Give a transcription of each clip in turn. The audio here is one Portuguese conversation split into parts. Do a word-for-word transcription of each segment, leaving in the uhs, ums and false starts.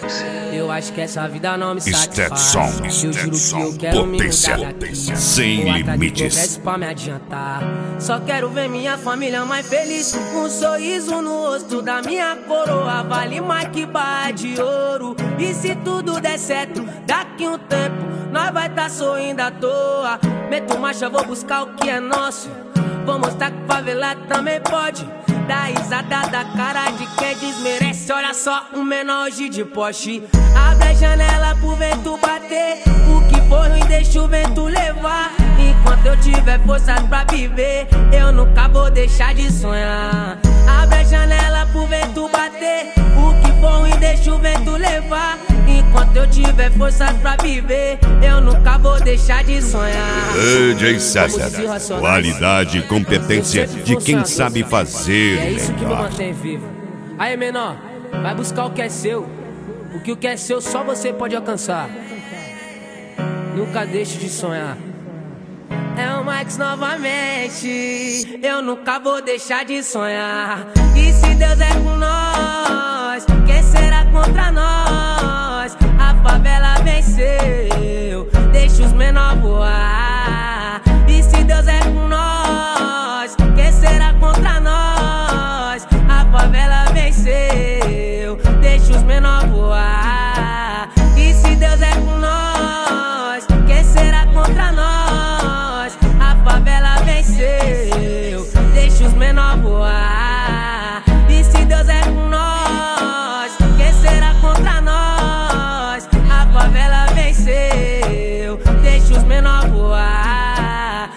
Eu acho que essa vida não me Stetson, satisfaz. Eu juro que eu quero me potência, mudar daqui. sem Vou atrás de limites. progresso pra me adiantar. Só quero ver minha família mais feliz. Um sorriso no rosto da minha coroa vale mais que barra de ouro. E se tudo der certo, daqui um tempo nós vai tá sorrindo à toa. Meto marcha, vou buscar o que é nosso. Vou mostrar que favelado também pode. Dá risada da cara de quem desmerece. Olha só, um menor hoje de Porsche. Abre a janela pro vento bater. O que for ruim deixa o vento levar. Enquanto eu tiver forças pra viver, eu nunca vou deixar de sonhar. Abre a janela pro vento bater. O que for ruim deixa o vento levar. Enquanto eu tiver forças pra viver, eu nunca vou deixar de sonhar. D J César, qualidade e competência de quem sabe fazer. É isso que me mantém vivo. Aí, menor, vai buscar o que é seu. Porque o que é seu só você pode alcançar. Nunca deixe de sonhar. É o Max novamente. Eu nunca vou deixar de sonhar. E se Deus é com nós, quem será contra nós? A favela venceu, deixa os menor voar. E se Deus é com nós, quem será contra nós? A favela venceu, deixa os menor voar. E se Deus é com nós, quem será contra nós? A favela venceu, deixa os menor voar. E se Deus é com nós, quem será contra nós? A favela venceu, deixa os menor voar.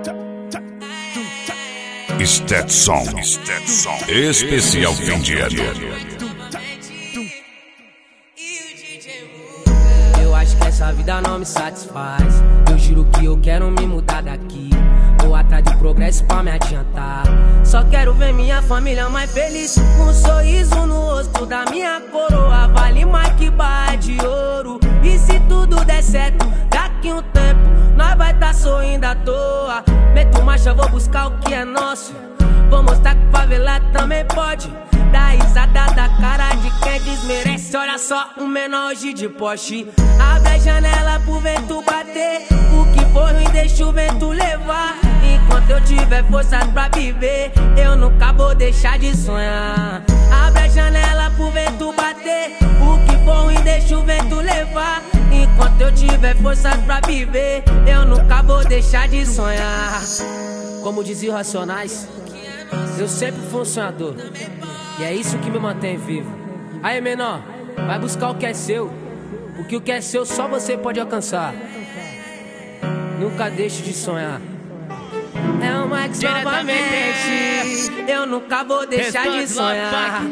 Stetson, Stetson, especial fim de ano. Eu acho que essa vida não me satisfaz. Eu juro que eu quero me mudar daqui. Vou atrás de progresso pra me adiantar. Só quero ver minha família mais feliz. Um sorriso no rosto da minha coroa vale mais que barra de ouro. E se tudo der certo, daqui um tempo nós vai tá sorrindo à toa. Meto marcha, vou buscar o que é nosso. Vou mostrar que favelado também pode. Dá risada da cara de quem desmerece. Olha só, um menor hoje de Porsche. Abre a janela pro vento bater. O que for ruim deixa o vento levar. Enquanto eu tiver forças pra viver, eu nunca vou deixar de sonhar. Abre a janela pro vento bater. O que for ruim deixa o vento levar. Enquanto eu tiver forças pra viver, eu nunca vou deixar de sonhar. Como dizia os Racionais, eu sempre fui um sonhador. E é isso que me mantém vivo. Aí, menor, vai buscar o que é seu. Porque o que é seu só você pode alcançar. Nunca deixe de sonhar. É o Max novamente. Eu nunca vou deixar de sonhar.